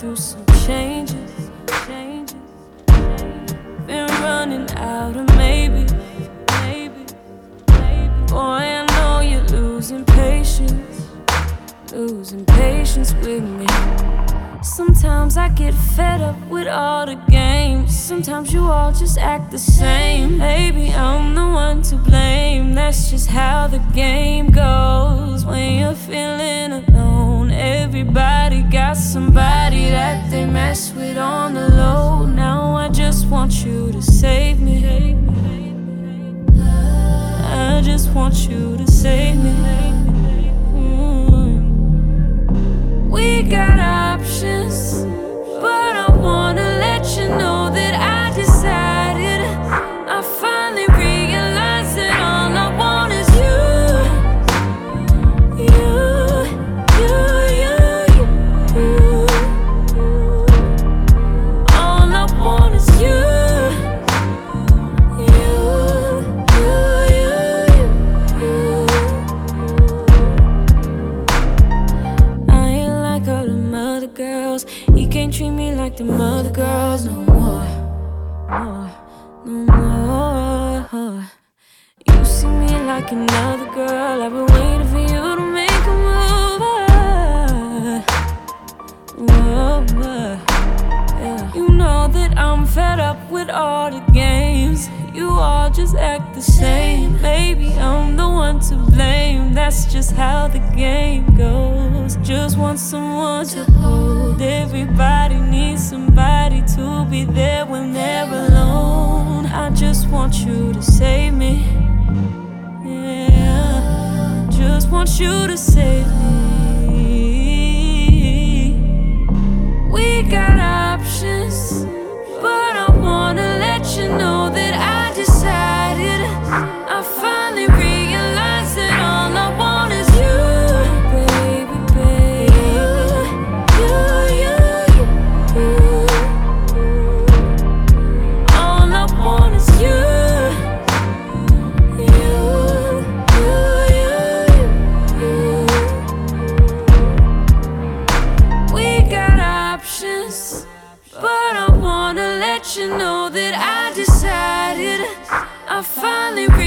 do some changes. Been running out of maybe. Boy, I know you're losing patience with me. Sometimes I get fed up with all the games. Sometimes you all just act the same. Maybe I'm the one to blame. That's just how the game goes. When you're feeling alone, everybody got somebody that they mess with on the low. Now I just want you to save me. I just want you to save me. We got options, but I wanna let you know that I decided. I finally realized that all I want is you. All I want is you. Girls, he can't treat me like the other girls no more. You see me like another girl. I've been waiting for you to make a move. Yeah. You know that I'm fed up with all the games. You all just act the same. Maybe I'm the one to blame. That's just how the game goes. Just want someone to hold. Everybody needs somebody to be there when they're alone. I just want you to save me. Yeah, just want you to save me. We got options, but I wanna let you know that I decided. I finally realized that all I want is you, baby. All I want is you. We got options, but I wanna let you know that I decided. I finally